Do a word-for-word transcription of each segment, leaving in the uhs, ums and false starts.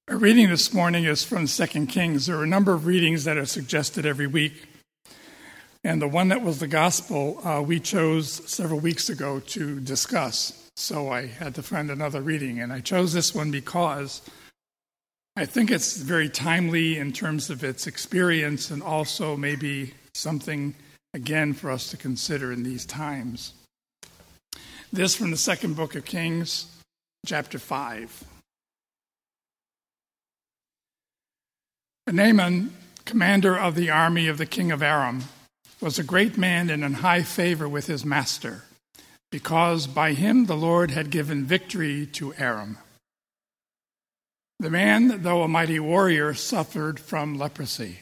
Our reading this morning is from Second Kings. There are a number of readings that are suggested every week. And the one that was the gospel, uh, we chose several weeks ago to discuss. So I had to find another reading. And I chose this one because I think it's very timely in terms of its experience and also maybe something, again, for us to consider in these times. This from the second book of Kings, chapter five. Naaman, commander of the army of the king of Aram, was a great man and in high favor with his master, because by him the Lord had given victory to Aram. The man, though a mighty warrior, suffered from leprosy.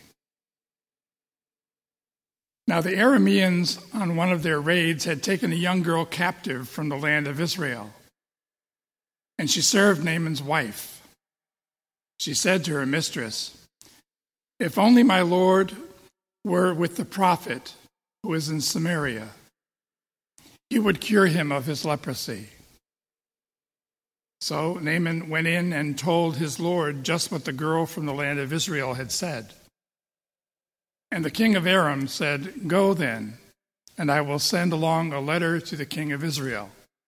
Now the Arameans, on one of their raids, had taken a young girl captive from the land of Israel, and she served Naaman's wife. She said to her mistress, "If only my Lord were with the prophet who is in Samaria, he would cure him of his leprosy." So Naaman went in and told his Lord just what the girl from the land of Israel had said. And the king of Aram said, "Go then, and I will send along a letter to the king of Israel."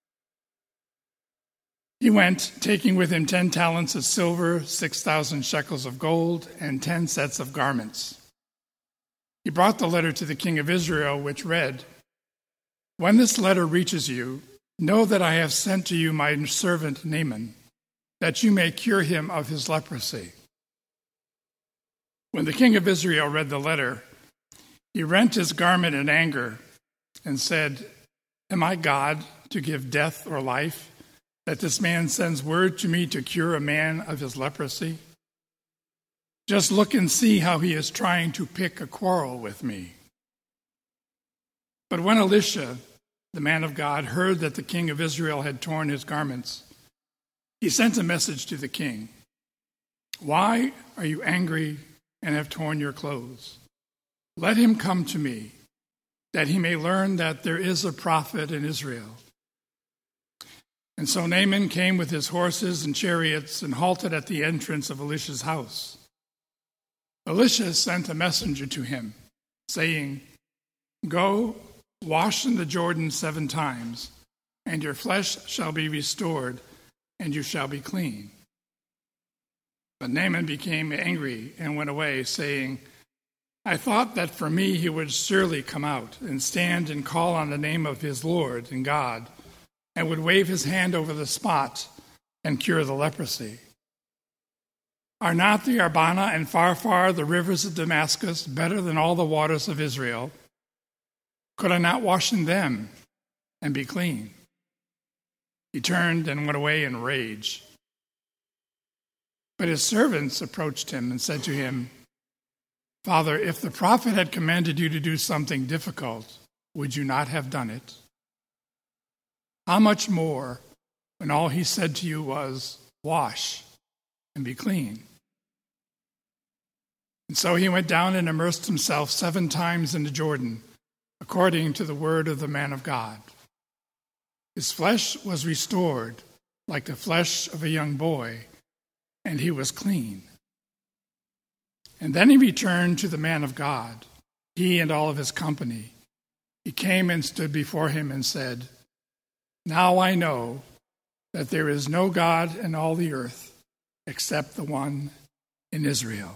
He went, taking with him ten talents of silver, six thousand shekels of gold, and ten sets of garments. He brought the letter to the king of Israel, which read, "When this letter reaches you, know that I have sent to you my servant Naaman, that you may cure him of his leprosy." When the king of Israel read the letter, he rent his garment in anger and said, "Am I God to give death or life, that this man sends word to me to cure a man of his leprosy? Just look and see how he is trying to pick a quarrel with me." But when Elisha, the man of God, heard that the king of Israel had torn his garments, he sent a message to the king. "Why are you angry and have torn your clothes? Let him come to me, that he may learn that there is a prophet in Israel." And so Naaman came with his horses and chariots and halted at the entrance of Elisha's house. Elisha sent a messenger to him, saying, "Go, wash in the Jordan seven times, and your flesh shall be restored, and you shall be clean." But Naaman became angry and went away, saying, "I thought that for me he would surely come out and stand and call on the name of his Lord and God, and would wave his hand over the spot and cure the leprosy. Are not the Abana and Pharpar, the rivers of Damascus, better than all the waters of Israel? Could I not wash in them and be clean?" He turned and went away in rage. But his servants approached him and said to him, "Father, if the prophet had commanded you to do something difficult, would you not have done it? How much more when all he said to you was, 'Wash and be clean'?" And so he went down and immersed himself seven times in the Jordan, according to the word of the man of God. His flesh was restored like the flesh of a young boy, and he was clean. And then he returned to the man of God, he and all of his company. He came and stood before him and said, "Now I know that there is no God in all the earth except the one in Israel."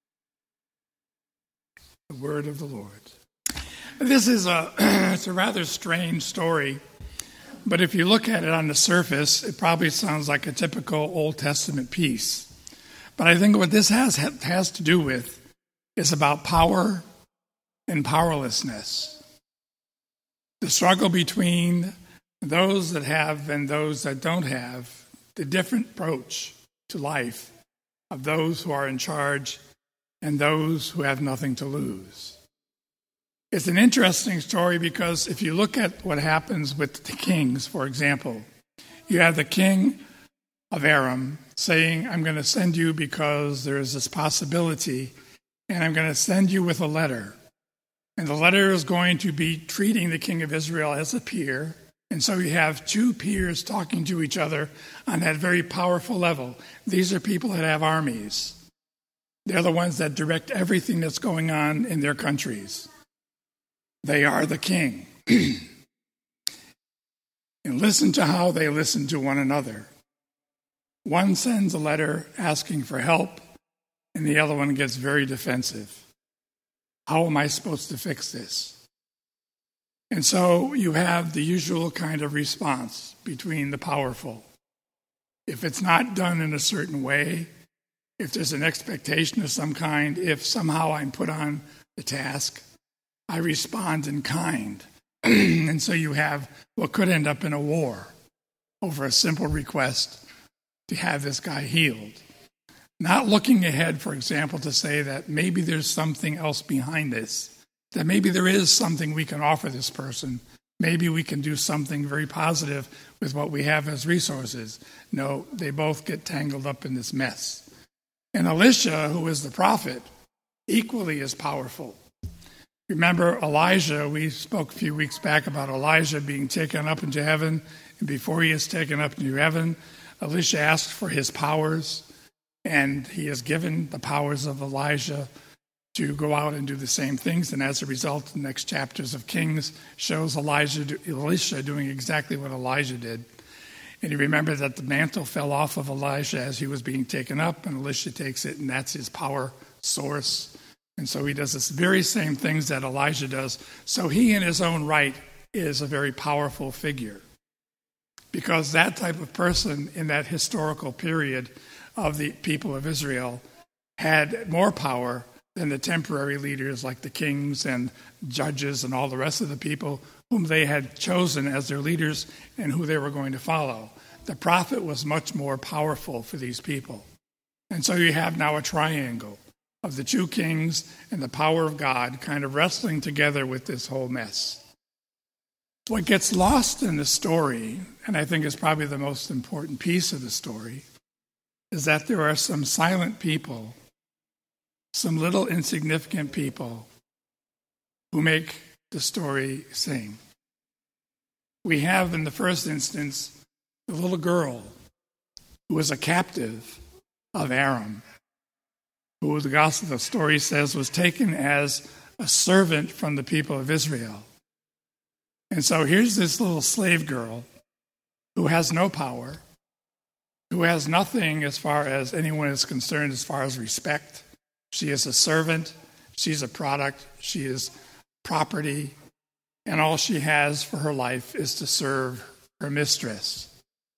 The word of the Lord. This is a, it's a rather strange story, but if you look at it on the surface, it probably sounds like a typical Old Testament piece. But I think what this has, has to do with is about power and powerlessness. The struggle between those that have and those that don't have, the different approach to life of those who are in charge and those who have nothing to lose. It's an interesting story because if you look at what happens with the kings, for example, you have the king of Aram saying, "I'm going to send you because there is this possibility, and I'm going to send you with a letter. And the letter is going to be treating the king of Israel as a peer, And so you have two peers talking to each other on that very powerful level. These are people that have armies. They're the ones that direct everything that's going on in their countries. They are the king. And listen to how they listen to one another. One sends a letter asking for help, and the other one gets very defensive. How am I supposed to fix this? And so you have the usual kind of response between the powerful. If it's not done in a certain way, if there's an expectation of some kind, if somehow I'm put on the task, I respond in kind. And so you have what could end up in a war over a simple request to have this guy healed. Not looking ahead, for example, to say that maybe there's something else behind this, that maybe there is something we can offer this person. Maybe we can do something very positive with what we have as resources. No, they both get tangled up in this mess. And Elisha, who is the prophet, equally is powerful. Remember Elijah, we spoke a few weeks back about Elijah being taken up into heaven. And before he is taken up into heaven, Elisha asked for his powers. And he is given the powers of Elijah to go out and do the same things. And as a result, the next chapters of Kings shows Elijah, Elisha doing exactly what Elijah did. And you remember that the mantle fell off of Elijah as he was being taken up, and Elisha takes it, and that's his power source. And so he does this very same things that Elijah does. So he in his own right is a very powerful figure. Because that type of person in that historical period of the people of Israel had more power than the temporary leaders like the kings and judges and all the rest of the people whom they had chosen as their leaders and who they were going to follow. The prophet was much more powerful for these people. And so you have now a triangle of the two kings and the power of God kind of wrestling together with this whole mess. What gets lost in the story, and I think is probably the most important piece of the story, is that there are some silent people, some little insignificant people who make the story sing. We have in the first instance the little girl who was a captive of Aram, who the gospel the story says was taken as a servant from the people of Israel. And so here's this little slave girl who has no power, who has nothing as far as anyone is concerned as far as respect. She is a servant, she's a product, she is property, and all she has for her life is to serve her mistress.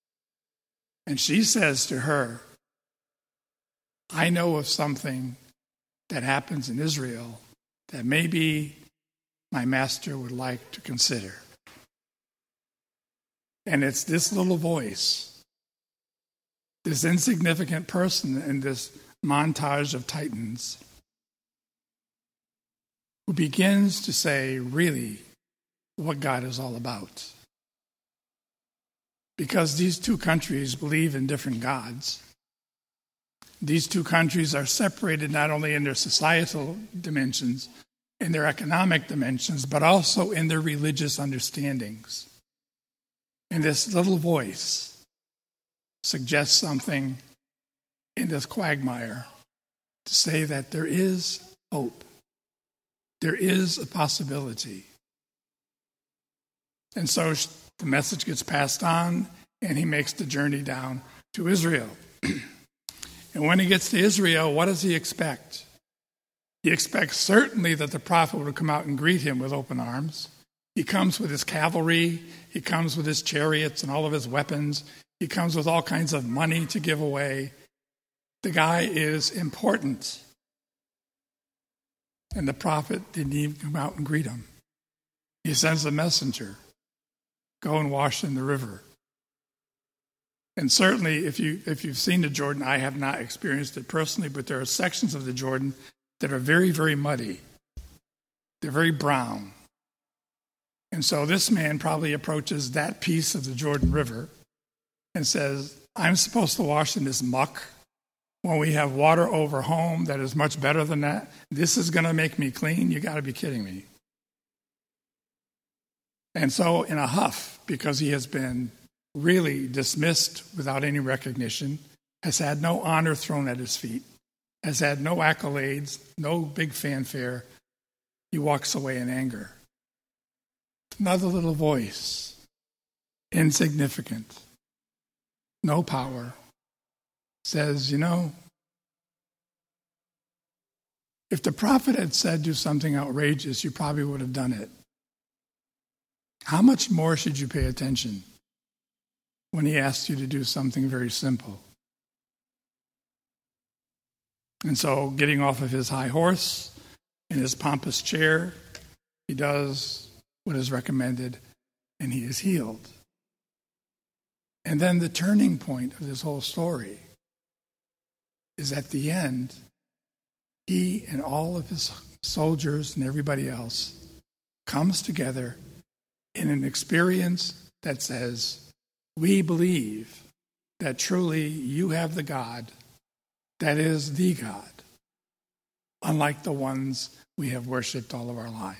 And she says to her, I know of something that happens in Israel that maybe my master would like to consider. And it's this little voice, this insignificant person in this montage of titans, who begins to say really what God is all about. Because these two countries believe in different gods. These two countries are separated not only in their societal dimensions, in their economic dimensions, but also in their religious understandings. And this little voice suggests something in this quagmire to say that there is hope. There is a possibility. And so the message gets passed on, and he makes the journey down to Israel. And when he gets to Israel, what does he expect? He expects certainly that the prophet would come out and greet him with open arms. He comes with his cavalry. He comes with his chariots and all of his weapons. He comes with all kinds of money to give away. The guy is important. And the prophet didn't even come out and greet him. He sends a messenger. Go and wash in the river. And certainly, if, you, if you've seen the Jordan, I have not experienced it personally, but there are sections of the Jordan that are very, very muddy. They're very brown. And so this man probably approaches that piece of the Jordan River and says, I'm supposed to wash in this muck when we have water over home that is much better than that? This is going to make me clean? You got to be kidding me. And so in a huff, because he has been really dismissed without any recognition, has had no honor thrown at his feet, has had no accolades, no big fanfare, he walks away in anger. Another little voice, insignificant, no power, says, you know, if the prophet had said do something outrageous, you probably would have done it. How much more should you pay attention when he asks you to do something very simple? And so, getting off of his high horse in his pompous chair, he does what is recommended, and he is healed. And then the turning point of this whole story is at the end, he and all of his soldiers and everybody else comes together in an experience that says, we believe that truly you have the God that is the God, unlike the ones we have worshipped all of our lives.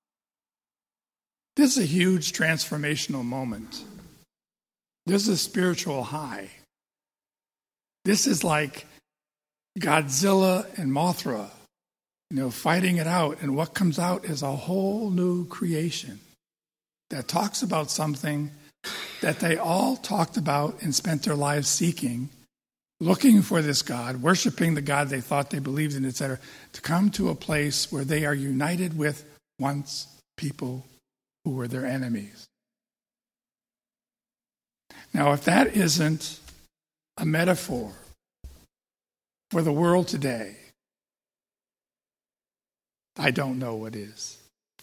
This is a huge transformational moment. This is a spiritual high. This is like Godzilla and Mothra, you know, fighting it out, and what comes out is a whole new creation that talks about something that they all talked about and spent their lives seeking, looking for this God, worshiping the God they thought they believed in, et cetera, to come to a place where they are united with once people who were their enemies. Now, if that isn't a metaphor for the world today, I don't know what is.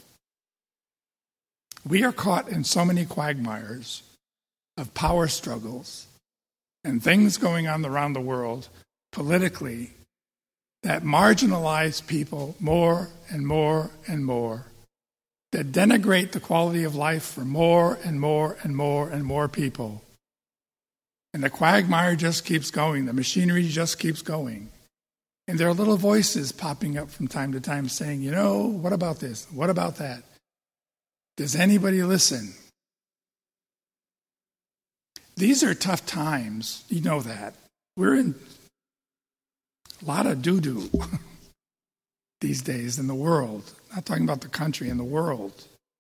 We are caught in so many quagmires of power struggles and things going on around the world politically that marginalize people more and more and more, that denigrate the quality of life for more and more and more and more people. And the quagmire just keeps going. The machinery just keeps going. And there are little voices popping up from time to time saying, you know, what about this? What about that? Does anybody listen? These are tough times. You know that. We're in a lot of doo-doo these days in the world. I'm not talking about the country, in the world.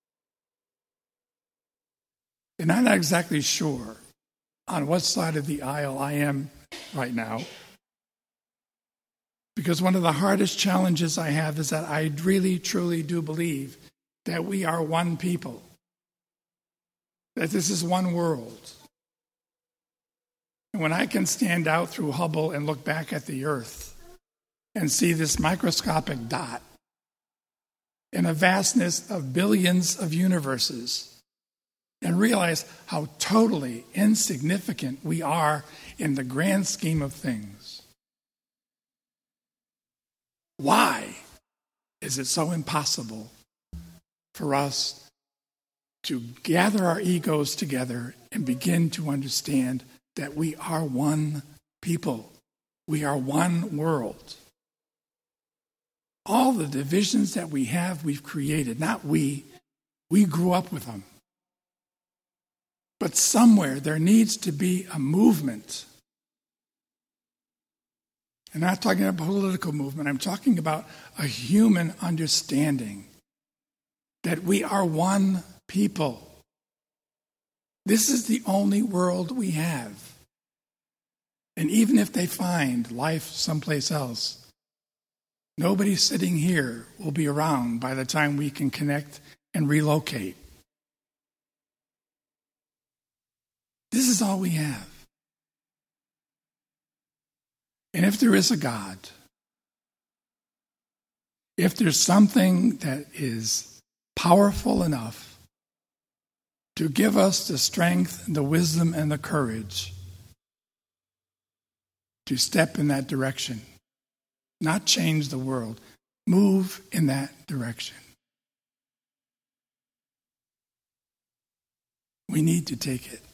And I'm not exactly sure on what side of the aisle I am right now. Because one of the hardest challenges I have is that I really, truly do believe that we are one people. That this is one world. And when I can stand out through Hubble and look back at the earth and see this microscopic dot in a vastness of billions of universes, and realize how totally insignificant we are in the grand scheme of things. Why is it so impossible for us to gather our egos together and begin to understand that we are one people? We are one world. All the divisions that we have, we've created. Not we. We grew up with them. But somewhere there needs to be a movement. I'm not talking about a political movement. I'm talking about a human understanding that we are one people. This is the only world we have. And even if they find life someplace else, nobody sitting here will be around by the time we can connect and relocate. This is all we have. And if there is a God, if there's something that is powerful enough to give us the strength, the wisdom, and the courage to step in that direction, not change the world, move in that direction, we need to take it.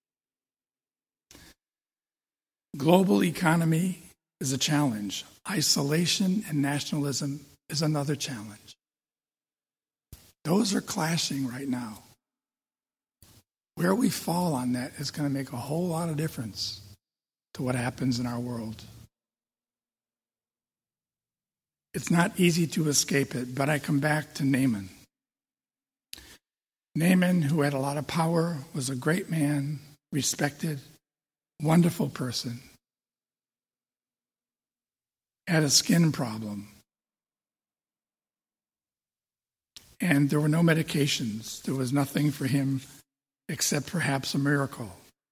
Global economy is a challenge. Isolation and nationalism is another challenge. Those are clashing right now. Where we fall on that is going to make a whole lot of difference to what happens in our world. It's not easy to escape it, but I come back to Naaman. Naaman, who had a lot of power, was a great man, respected, wonderful person, had a skin problem. And there were no medications. There was nothing for him except perhaps a miracle.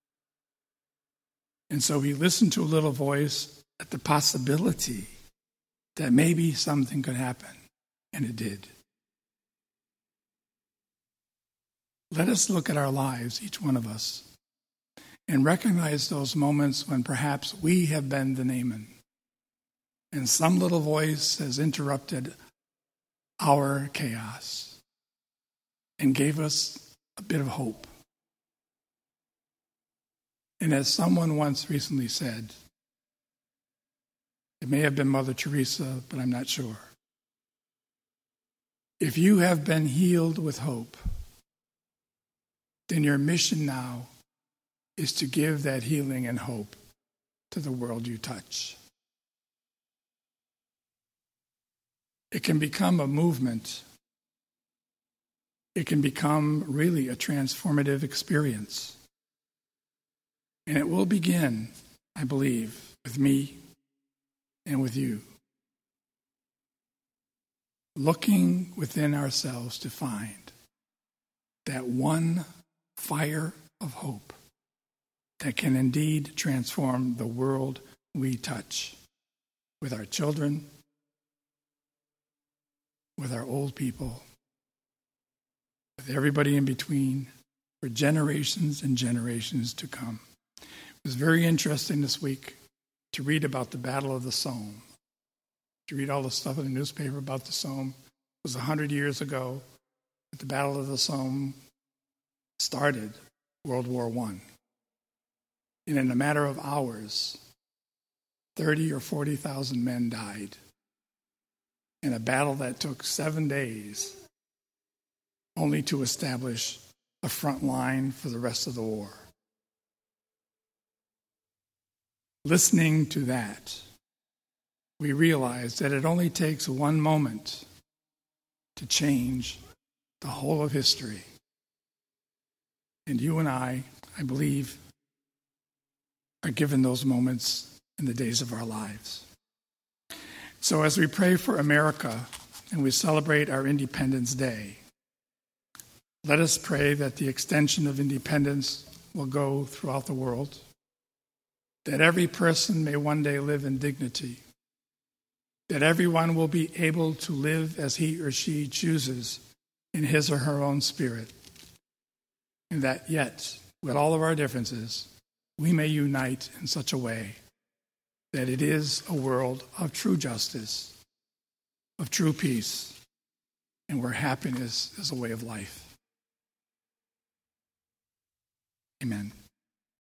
And so he listened to a little voice at the possibility that maybe something could happen, and it did. Let us look at our lives, each one of us, and recognize those moments when perhaps we have been the Naaman, and some little voice has interrupted our chaos and gave us a bit of hope. And as someone once recently said, it may have been Mother Teresa, but I'm not sure. If you have been healed with hope, then your mission now is to give that healing and hope to the world you touch. It can become a movement. It can become really a transformative experience. And it will begin, I believe, with me and with you. Looking within ourselves to find that one fire of hope that can indeed transform the world we touch, with our children, with our old people, with everybody in between, for generations and generations to come. It was very interesting this week to read about the Battle of the Somme. To read all the stuff in the newspaper about the Somme. It was a hundred years ago that the Battle of the Somme started World War One. And in a matter of hours, thirty or forty thousand men died in a battle that took seven days only to establish a front line for the rest of the war. Listening to that, we realize that it only takes one moment to change the whole of history. And you and I, I believe, are given those moments in the days of our lives. So as we pray for America and we celebrate our Independence Day, let us pray that the extension of independence will go throughout the world, that every person may one day live in dignity, that everyone will be able to live as he or she chooses in his or her own spirit, and that yet, with all of our differences, we may unite in such a way that it is a world of true justice, of true peace, and where happiness is a way of life. Amen.